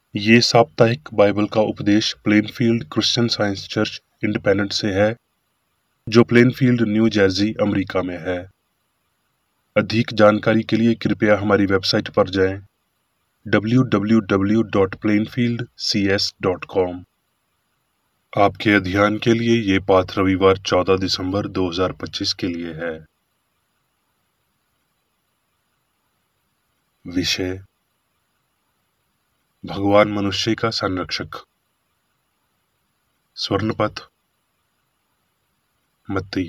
ये साप्ताहिक बाइबल का उपदेश Plainfield Christian Science Church Independent से है, जो प्लेनफील्ड, न्यू जर्सी, अमेरिका में है। अधिक जानकारी के लिए कृपया हमारी वेबसाइट पर जाएं www.plainfieldcs.com। आपके अध्ययन के लिए ये पाठ रविवार 14 दिसंबर 2025 के लिए है। विषय: भगवान मनुष्य का संरक्षक। स्वर्णपथ। मत्ती।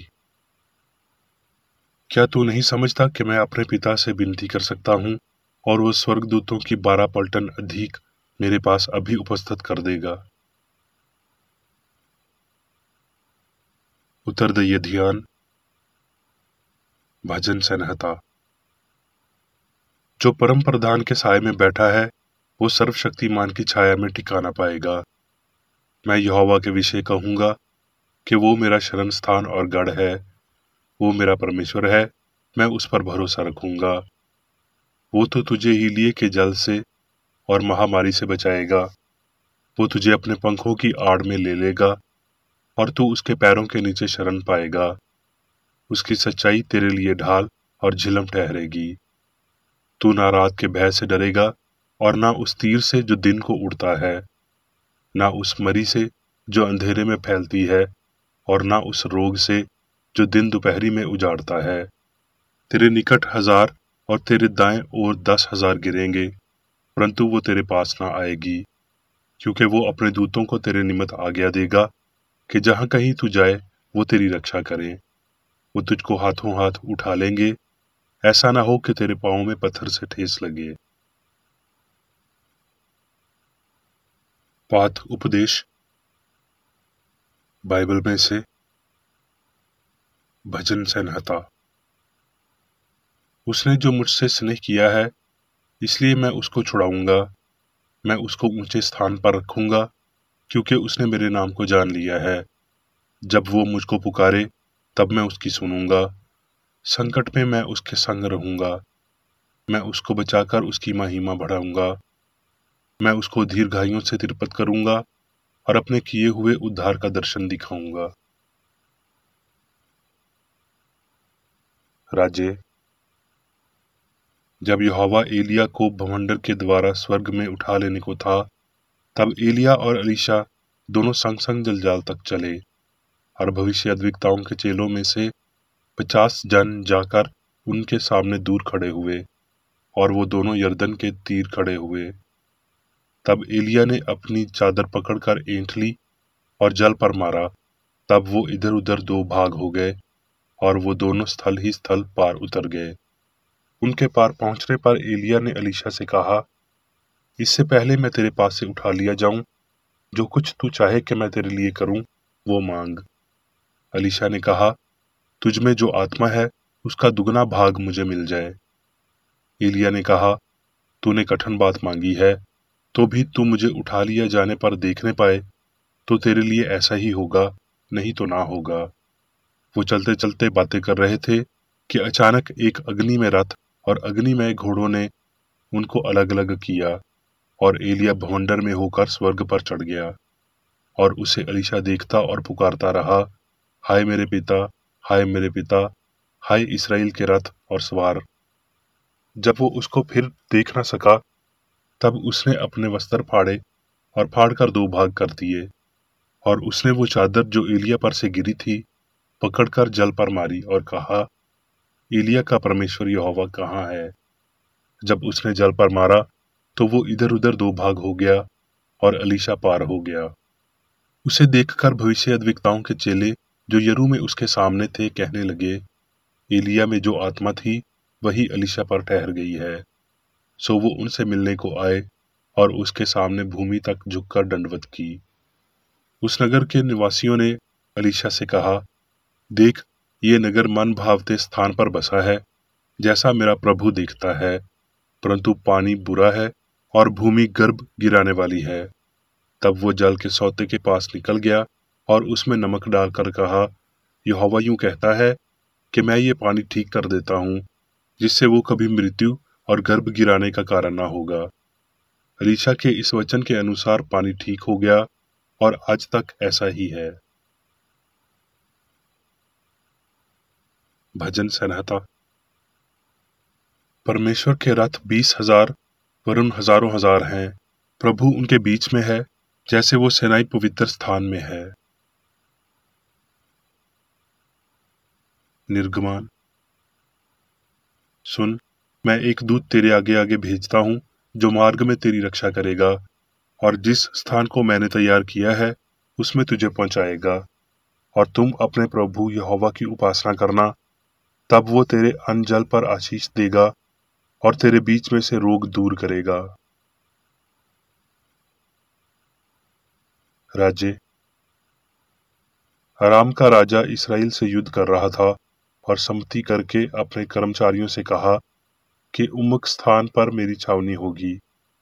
क्या तू नहीं समझता कि मैं अपने पिता से विनती कर सकता हूँ और वो स्वर्गदूतों की 12 पलटन अधिक मेरे पास अभी उपस्थित कर देगा? उत्तरदायी ध्यान। भजन संहिता। जो परम प्रधान के साये में बैठा है वो सर्वशक्तिमान की छाया में ठिकाना पाएगा। मैं यहोवा के विषय कहूंगा कि वो मेरा शरण स्थान और गढ़ है, वो मेरा परमेश्वर है, मैं उस पर भरोसा रखूंगा। वो तो तुझे हीलिये के जल से और महामारी से बचाएगा। वो तुझे अपने पंखों की आड़ में ले लेगा और तू उसके पैरों के नीचे शरण पाएगा। उसकी सच्चाई तेरे लिए ढाल और झिलम ठहरेगी। तू ना रात के भय से डरेगा और ना उस तीर से जो दिन को उड़ता है, ना उस मरी से जो अंधेरे में फैलती है, और ना उस रोग से जो दिन दोपहरी में उजाड़ता है। तेरे निकट 1000 और तेरे दाएं ओर 10,000 गिरेंगे, परंतु वो तेरे पास ना आएगी, क्योंकि वो अपने दूतों को तेरे निमित्त आज्ञा देगा कि जहां कहीं तू जाए वो तेरी रक्षा करें। वो तुझको हाथों हाथ उठा लेंगे, ऐसा ना हो कि तेरे पांवों में पत्थर से ठेस लगे। पाठ उपदेश बाइबल में से भजन संहिता। उसने जो मुझसे स्नेह किया है, इसलिए मैं उसको छुड़ाऊंगा। मैं उसको ऊंचे स्थान पर रखूंगा, क्योंकि उसने मेरे नाम को जान लिया है। जब वो मुझको पुकारे, तब मैं उसकी सुनूंगा। संकट में मैं उसके संग रहूंगा। मैं उसको बचाकर उसकी महिमा बढ़ाऊंगा। मैं उसको दीर्घायुओं से तृप्त करूंगा और अपने किए हुए उद्धार का दर्शन दिखाऊंगा। राजे। जब यहोवा एलिया को भवंडर के द्वारा स्वर्ग में उठा लेने को था, तब एलिया और एलीशा दोनों संग संग जलजाल तक चले, और भविष्यद्वक्ताओं के चेलों में से 50 जन जाकर उनके सामने दूर खड़े हुए, और वो दोनों यरदन के तीर खड़े हुए। तब एलिया ने अपनी चादर पकड़कर ऐंठ ली और जल पर मारा। तब वो इधर उधर 2 भाग हो गए, और वो दोनों स्थल ही स्थल पार उतर गए। उनके पार पहुंचने पर एलिया ने एलीशा से कहा, इससे पहले मैं तेरे पास से उठा लिया जाऊं, जो कुछ तू चाहे कि मैं तेरे लिए करूं, वो मांग। एलीशा ने कहा, तुझ में जो आत्मा है उसका दुगना भाग मुझे मिल जाए। एलिया ने कहा, तूने कठिन बात मांगी है, तो भी तू मुझे उठा लिया जाने पर देखने पाए तो तेरे लिए ऐसा ही होगा, नहीं तो ना होगा। वो चलते चलते बातें कर रहे थे कि अचानक एक अग्नि में रथ और अग्नि में घोड़ों ने उनको अलग अलग किया, और एलिया भवंडर में होकर स्वर्ग पर चढ़ गया। और उसे एलीशा देखता और पुकारता रहा, हाय मेरे पिता, हाय मेरे पिता, हाय इस्राएल के रथ और सवार। जब वो उसको फिर देख न सका, तब उसने अपने वस्त्र फाड़े और फाड़कर 2 भाग कर दिए, और उसने वो चादर जो एलिया पर से गिरी थी पकड़कर जल पर मारी और कहा, एलिया का परमेश्वर यहोवा कहाँ है? जब उसने जल पर मारा तो वो इधर उधर 2 भाग हो गया और एलीशा पार हो गया। उसे देखकर भविष्यद्वक्ताओं के चेले जो यरू में उसके सामने थे कहने लगे, एलिया में जो आत्मा थी वही एलीशा पर ठहर गई है। सो वो उनसे मिलने को आए और उसके सामने भूमि तक झुककर दंडवत की। उस नगर के निवासियों ने एलीशा से कहा, देख, ये नगर मन भावते स्थान पर बसा है, जैसा मेरा प्रभु देखता है, परंतु पानी बुरा है और भूमि गर्भ गिराने वाली है। तब वो जल के सौते के पास निकल गया और उसमें नमक डालकर कहा, यहोवा यूं कहता है कि मैं ये पानी ठीक कर देता हूँ, जिससे वो कभी मृत्यु और गर्भ गिराने का कारण ना होगा। एलीशा के इस वचन के अनुसार पानी ठीक हो गया और आज तक ऐसा ही है। भजन संहिता। परमेश्वर के रथ 20,000 वरुण हजारों हजार हैं। प्रभु उनके बीच में है, जैसे वो सेनाई पवित्र स्थान में है। निर्गमान। सुन, मैं एक दूत तेरे आगे आगे भेजता हूँ, जो मार्ग में तेरी रक्षा करेगा और जिस स्थान को मैंने तैयार किया है उसमें तुझे पहुंचाएगा। और तुम अपने प्रभु यहोवा की उपासना करना, तब वो तेरे अन्न जल पर आशीष देगा और तेरे बीच में से रोग दूर करेगा। राज्य। अराम का राजा इसराइल से युद्ध कर रहा था और सम्मति करके अपने कर्मचारियों से कहा कि उम्मुक स्थान पर मेरी छावनी होगी।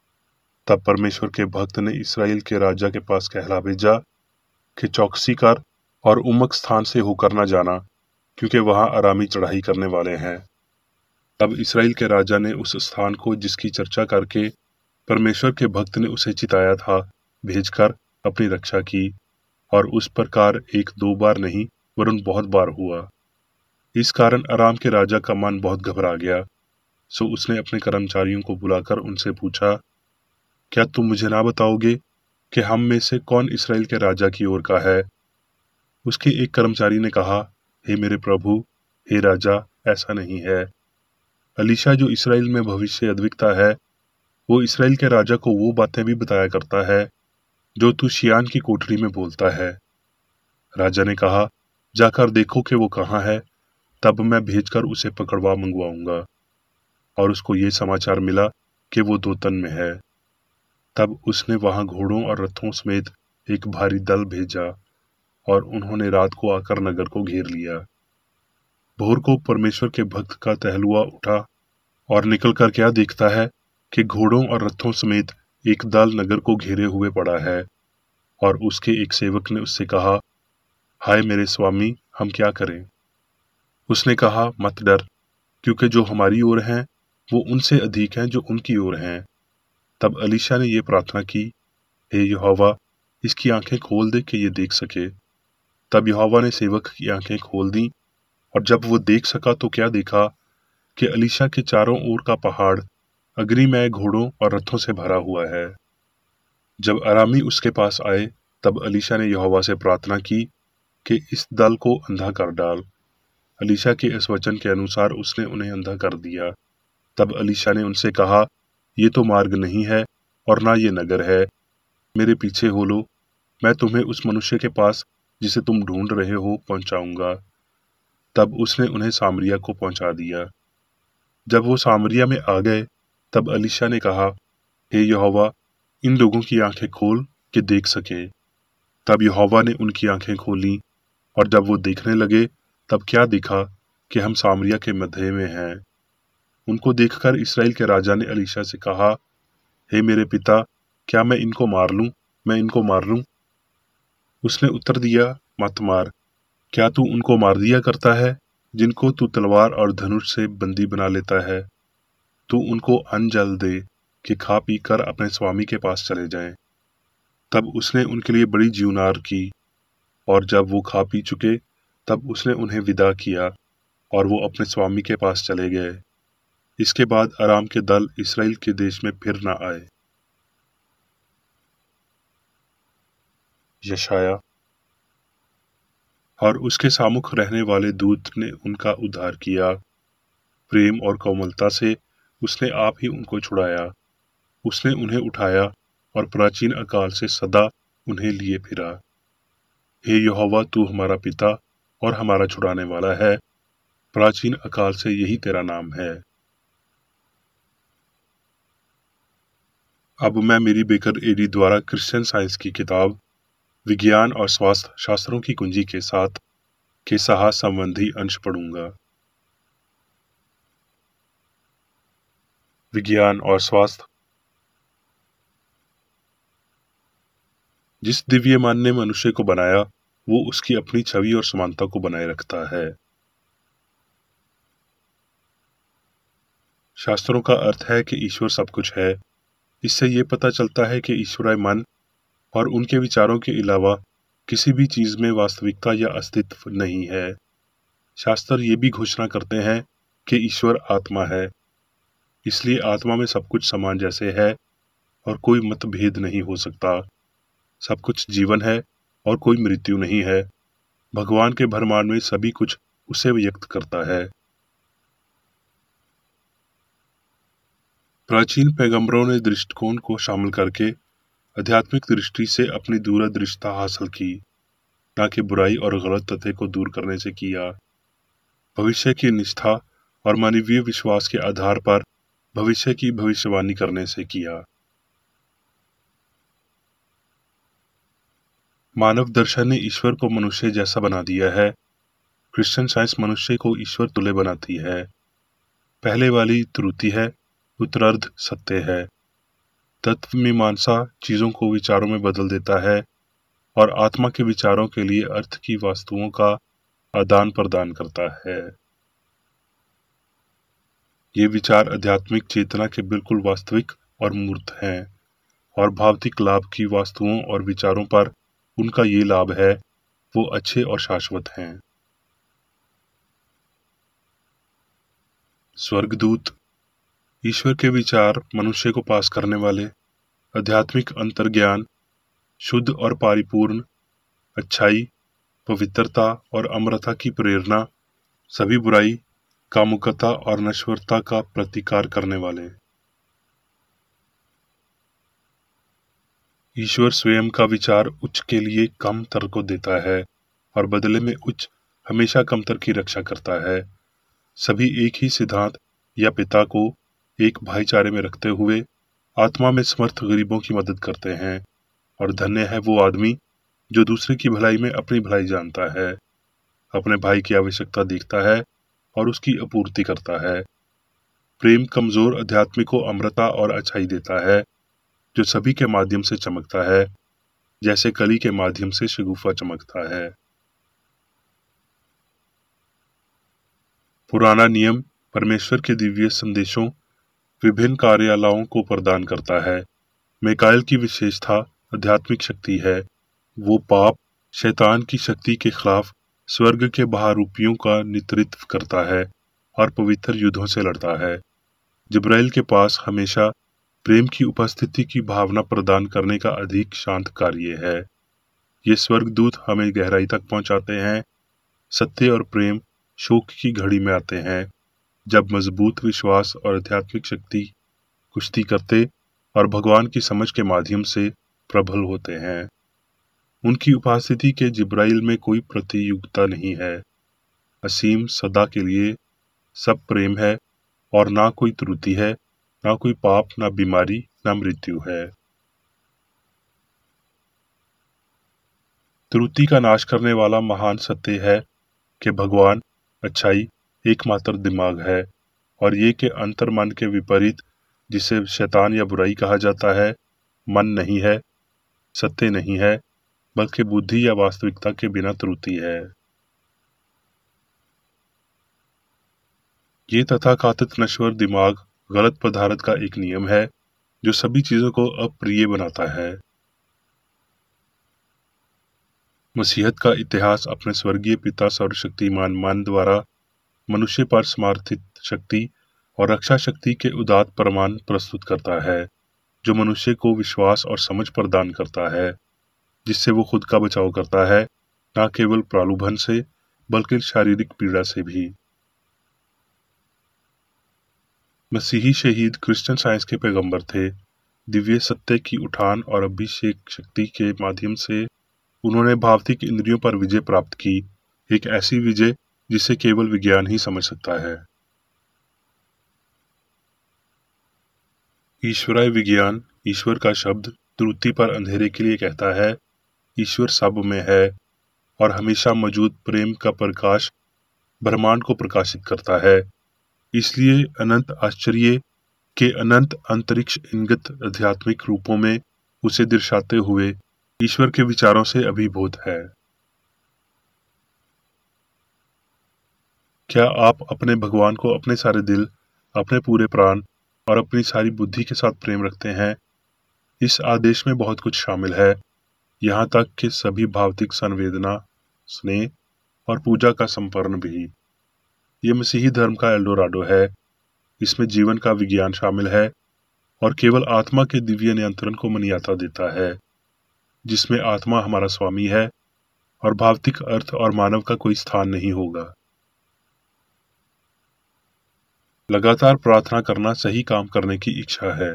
तब परमेश्वर के भक्त ने इसराइल के राजा के पास कहला भेजा कि चौकसी कर और उम्मुक स्थान से होकर न जाना, क्योंकि वहां अरामी चढ़ाई करने वाले हैं। तब इसराइल के राजा ने उस स्थान को, जिसकी चर्चा करके परमेश्वर के भक्त ने उसे चिताया था, भेजकर अपनी रक्षा की। और उस प्रकार एक दो बार नहीं वरन बहुत बार हुआ। इस कारण अराम के राजा का मन बहुत घबरा गया। सो उसने अपने कर्मचारियों को बुलाकर उनसे पूछा, क्या तुम मुझे ना बताओगे कि हम में से कौन इसराइल के राजा की ओर का है? उसके एक कर्मचारी ने कहा, हे मेरे प्रभु, हे राजा, ऐसा नहीं है। एलीशा जो इसराइल में भविष्य अद्विकता है, वो इसराइल के राजा को वो बातें भी बताया करता है जो तू शियान की कोठरी में बोलता है। राजा ने कहा, जाकर देखो कि वो कहाँ है, तब मैं भेजकर उसे पकड़वा मंगवाऊंगा। और उसको ये समाचार मिला कि वो दोतन में है। तब उसने वहां घोड़ों और रथों समेत एक भारी दल भेजा और उन्होंने रात को आकर नगर को घेर लिया। भोर को परमेश्वर के भक्त का टहलुआ उठा और निकलकर क्या देखता है कि घोड़ों और रथों समेत एक दल नगर को घेरे हुए पड़ा है। और उसके एक सेवक ने उससे कहा, हाय मेरे स्वामी, हम क्या करें? उसने कहा, मत डर, क्योंकि जो हमारी ओर हैं वो उनसे अधिक हैं जो उनकी ओर हैं। तब एलीशा ने ये प्रार्थना की, हे यहोवा, इसकी आंखें खोल दे कि ये देख सके। तब यहोवा ने सेवक की आंखें खोल दी, और जब वो देख सका तो क्या देखा कि एलीशा के चारों ओर का पहाड़ अग्निमय घोड़ों और रथों से भरा हुआ है। जब अरामी उसके पास आए, तब एलीशा ने यहोवा से प्रार्थना की कि इस दल को अंधा कर डाल। एलीशा के इस वचन के अनुसार उसने उन्हें अंधा कर दिया। तब एलीशा ने उनसे कहा, ये तो मार्ग नहीं है और ना ये नगर है। मेरे पीछे हो लो, मैं तुम्हें उस मनुष्य के पास जिसे तुम ढूंढ रहे हो पहुंचाऊंगा। तब उसने उन्हें सामरिया को पहुंचा दिया। जब वो सामरिया में आ गए, तब एलीशा ने कहा, हे यहोवा, इन लोगों की आंखें खोल कि देख सके। तब यहोवा ने उनकी आंखें खोली, और जब वो देखने लगे, तब क्या देखा कि हम सामरिया के मध्य में हैं। उनको देखकर इसराइल के राजा ने एलीशा से कहा, हे मेरे पिता, क्या मैं इनको मार लूं? मैं इनको मार लूं? उसने उत्तर दिया, मत मार। क्या तू उनको मार दिया करता है जिनको तू तलवार और धनुष से बंदी बना लेता है? तू उनको अन्न जल दे कि खा पी कर अपने स्वामी के पास चले जाएं। तब उसने उनके लिए बड़ी जीवनार की, और जब वो खा पी चुके, तब उसने उन्हें विदा किया और वो अपने स्वामी के पास चले गए। इसके बाद अराम के दल इसराइल के देश में फिर न आए। यशाया। और उसके सामुख रहने वाले दूत ने उनका उद्धार किया। प्रेम और कोमलता से उसने आप ही उनको छुड़ाया। उसने उन्हें उठाया और प्राचीन अकाल से सदा उन्हें लिए फिरा। हे यहोवा, तू हमारा पिता और हमारा छुड़ाने वाला है। प्राचीन अकाल से यही तेरा नाम है। अब मैं मेरी बेकर एडी द्वारा क्रिश्चियन साइंस की किताब विज्ञान और स्वास्थ्य शास्त्रों की कुंजी के साथ के सहा संबंधी अंश पढ़ूंगा। विज्ञान और स्वास्थ्य। जिस दिव्यमान ने मनुष्य को बनाया, वो उसकी अपनी छवि और समानता को बनाए रखता है। शास्त्रों का अर्थ है कि ईश्वर सब कुछ है इससे ये पता चलता है कि ईश्वरीय मन और उनके विचारों के अलावा किसी भी चीज में वास्तविकता या अस्तित्व नहीं है। शास्त्र ये भी घोषणा करते हैं कि ईश्वर आत्मा है, इसलिए आत्मा में सब कुछ समान जैसे है और कोई मतभेद नहीं हो सकता। सब कुछ जीवन है और कोई मृत्यु नहीं है। भगवान के ब्रह्मांड में सभी कुछ उसे व्यक्त करता है। प्राचीन पैगंबरों ने दृष्टिकोण को शामिल करके आध्यात्मिक दृष्टि से अपनी दूरदृष्टता हासिल की, न कि बुराई और गलत तथ्य को दूर करने से किया। भविष्य की निष्ठा और मानवीय विश्वास के आधार पर भविष्य की भविष्यवाणी करने से किया। मानव दर्शन ने ईश्वर को मनुष्य जैसा बना दिया है। क्रिश्चियन साइंस मनुष्य को ईश्वर तुल्य बनाती है। पहले वाली त्रुटि है, उत्तरार्ध सत्य है। तत्व मीमांसा चीजों को विचारों में बदल देता है और आत्मा के विचारों के लिए अर्थ की वस्तुओं का आदान प्रदान करता है। ये विचार आध्यात्मिक चेतना के बिल्कुल वास्तविक और मूर्त हैं और भौतिक लाभ की वस्तुओं और विचारों पर उनका ये लाभ है, वो अच्छे और शाश्वत हैं। स्वर्गदूत ईश्वर के विचार मनुष्य को पास करने वाले, आध्यात्मिक अंतर्ज्ञान, शुद्ध और परिपूर्ण, अच्छाई, पवित्रता और अमरता की प्रेरणा, सभी बुराई, कामुकता और नश्वरता का प्रतिकार करने वाले। ईश्वर स्वयं का विचार उच्च के लिए कम तर को देता है और बदले में उच्च हमेशा कमतर की रक्षा करता है। सभी एक ही सिद्धांत या पिता को एक भाईचारे में रखते हुए आत्मा में समर्थ गरीबों की मदद करते हैं, और धन्य है वो आदमी जो दूसरे की भलाई में अपनी भलाई जानता है, अपने भाई की आवश्यकता देखता है और उसकी आपूर्ति करता है। प्रेम कमजोर अध्यात्म को अमरता और अच्छाई देता है, जो सभी के माध्यम से चमकता है, जैसे कली के माध्यम से शगुफा चमकता है। पुराना नियम परमेश्वर के दिव्य संदेशों, विभिन्न कार्यालयों को प्रदान करता है। मिकाएल की विशेषता आध्यात्मिक शक्ति है। वो पाप, शैतान की शक्ति के खिलाफ स्वर्ग के बहरूपियों का नेतृत्व करता है और पवित्र युद्धों से लड़ता है। जिब्राइल के पास हमेशा प्रेम की उपस्थिति की भावना प्रदान करने का अधिक शांत कार्य है। ये स्वर्गदूत हमें गहराई तक पहुंचाते हैं। सत्य और प्रेम शोक की घड़ी में आते हैं, जब मजबूत विश्वास और आध्यात्मिक शक्ति कुश्ती करते और भगवान की समझ के माध्यम से प्रबल होते हैं। उनकी उपस्थिति के जिब्राइल में कोई प्रतियोगिता नहीं है। असीम सदा के लिए सब प्रेम है और ना कोई त्रुटि है, ना कोई पाप, ना बीमारी, ना मृत्यु है। त्रुटि का नाश करने वाला महान सत्य है कि भगवान अच्छाई एकमात्र दिमाग है, और ये के अंतर मन के विपरीत, जिसे शैतान या बुराई कहा जाता है, मन नहीं है, सत्य नहीं है, बल्कि बुद्धि या वास्तविकता के बिना त्रुटि है। ये तथाकथित नश्वर दिमाग गलत पदार्थ का एक नियम है जो सभी चीजों को अप्रिय बनाता है। मसीहत का इतिहास अपने स्वर्गीय पिता सर्वशक्तिमान मन द्वारा मनुष्य पर समर्थित शक्ति और रक्षा शक्ति के उदात्त प्रमाण प्रस्तुत करता है, जो मनुष्य को विश्वास और समझ प्रदान करता है, जिससे वो खुद का बचाव करता है, न केवल प्रलोभन से बल्कि शारीरिक पीड़ा से भी। मसीही शहीद क्रिश्चियन साइंस के पैगंबर थे। दिव्य सत्य की उठान और अभिषेक शक्ति के माध्यम से उन्होंने भौतिक इंद्रियों पर विजय प्राप्त की, एक ऐसी विजय जिसे केवल विज्ञान ही समझ सकता है। ईश्वरीय विज्ञान ईश्वर का शब्द त्रुटि पर अंधेरे के लिए कहता है। ईश्वर सब में है और हमेशा मौजूद प्रेम का प्रकाश ब्रह्मांड को प्रकाशित करता है। इसलिए अनंत आश्चर्य के अनंत अंतरिक्ष इंगित आध्यात्मिक रूपों में उसे दर्शाते हुए ईश्वर के विचारों से अभिभूत है। क्या आप अपने भगवान को अपने सारे दिल, अपने पूरे प्राण और अपनी सारी बुद्धि के साथ प्रेम रखते हैं? इस आदेश में बहुत कुछ शामिल है, यहाँ तक कि सभी भौतिक संवेदना, स्नेह और पूजा का संपन्न भी। ये मसीही धर्म का एल्डोराडो है। इसमें जीवन का विज्ञान शामिल है और केवल आत्मा के दिव्य नियंत्रण को मान्यता देता है, जिसमें आत्मा हमारा स्वामी है और भौतिक अर्थ और मानव का कोई स्थान नहीं होगा। लगातार प्रार्थना करना सही काम करने की इच्छा है।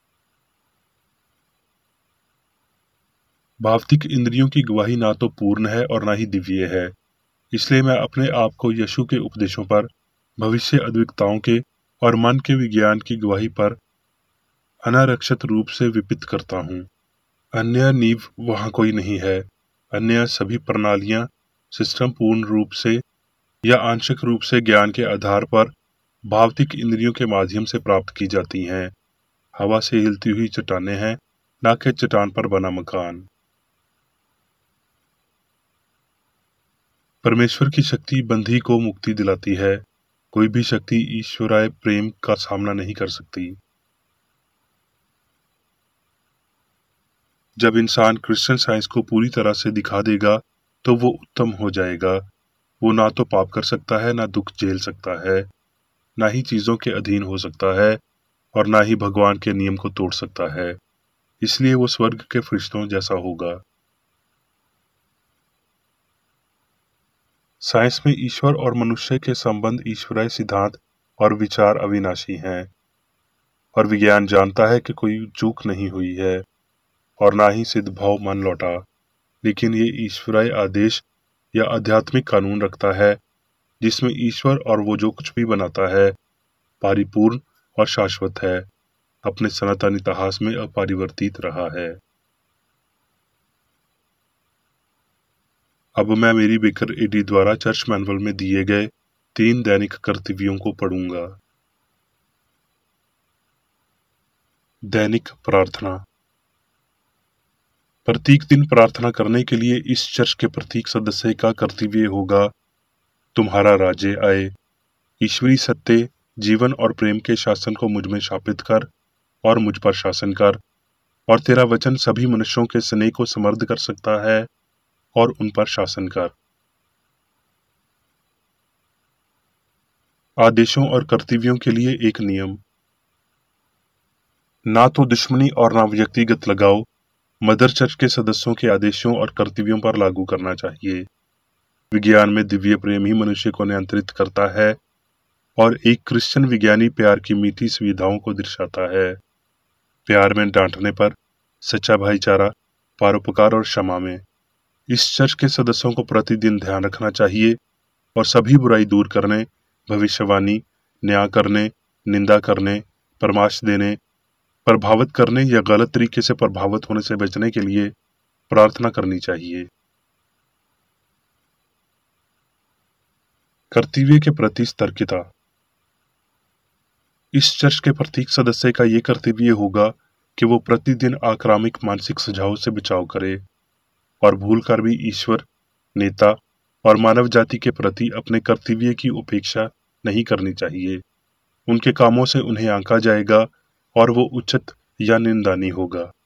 भौतिक इंद्रियों की गवाही ना तो पूर्ण है और ना ही दिव्य है, इसलिए मैं अपने आप को यीशु के उपदेशों पर, भविष्य अद्विकताओं के और मन के विज्ञान की गवाही पर अनारक्षित रूप से विपित करता हूँ। अन्य नींव वहाँ कोई नहीं है। अन्य सभी प्रणालियाँ, सिस्टम पूर्ण रूप से या आंशिक रूप से ज्ञान के आधार पर भौतिक इंद्रियों के माध्यम से प्राप्त की जाती हैं। हवा से हिलती हुई चट्टानें हैं, ना कि चट्टान पर बना मकान। परमेश्वर की शक्ति बंधी को मुक्ति दिलाती है। कोई भी शक्ति ईश्वराय प्रेम का सामना नहीं कर सकती। जब इंसान क्रिश्चियन साइंस को पूरी तरह से दिखा देगा तो वो उत्तम हो जाएगा। वो ना तो पाप कर सकता है, ना दुख झेल सकता है, ना ही चीजों के अधीन हो सकता है और ना ही भगवान के नियम को तोड़ सकता है। इसलिए वो स्वर्ग के फरिश्तों जैसा होगा। साइंस में ईश्वर और मनुष्य के संबंध, ईश्वरीय सिद्धांत और विचार अविनाशी हैं और विज्ञान जानता है कि कोई चूक नहीं हुई है और ना ही सिद्ध भाव मन लौटा, लेकिन ये ईश्वरीय आदेश या आध्यात्मिक कानून रखता है जिसमें ईश्वर और वो जो कुछ भी बनाता है परिपूर्ण और शाश्वत है, अपने सनातन इतिहास में अपरिवर्तित रहा है। अब मैं मेरी बेकर एडी द्वारा चर्च मैनुअल में दिए गए 3 दैनिक कर्तव्यों को पढ़ूंगा। दैनिक प्रार्थना। प्रत्येक दिन प्रार्थना करने के लिए इस चर्च के प्रत्येक सदस्य का कर्तव्य होगा, तुम्हारा राज्य आए, ईश्वरी सत्य, जीवन और प्रेम के शासन को मुझ में स्थापित कर और मुझ पर शासन कर, और तेरा वचन सभी मनुष्यों के स्नेह को समृद्ध कर सकता है और उन पर शासन कर। आदेशों और कर्तव्यों के लिए एक नियम। ना तो दुश्मनी और ना व्यक्तिगत लगाव मदर चर्च के सदस्यों के आदेशों और कर्तव्यों पर लागू करना चाहिए। विज्ञान में दिव्य प्रेम ही मनुष्य को नियंत्रित करता है और एक क्रिश्चियन विज्ञानी प्यार की मीठी सुविधाओं को दर्शाता है। प्यार में डांटने पर, सच्चा भाईचारा, परोपकार और क्षमा में। इस चर्च के सदस्यों को प्रतिदिन ध्यान रखना चाहिए और सभी बुराई दूर करने, भविष्यवाणी, न्याय करने, निंदा करने, परामर्श देने, प्रभावित करने या गलत तरीके से प्रभावित होने से बचने के लिए प्रार्थना करनी चाहिए। कर्तव्य के प्रति सतर्कता। इस चर्च के प्रत्येक सदस्य का ये कर्तव्य होगा कि वो प्रतिदिन आक्रामक मानसिक सुझाव से बचाव करे और भूल कर भी ईश्वर, नेता और मानव जाति के प्रति अपने कर्तव्य की उपेक्षा नहीं करनी चाहिए। उनके कामों से उन्हें आंका जाएगा और वो उचित या निंदनीय होगा।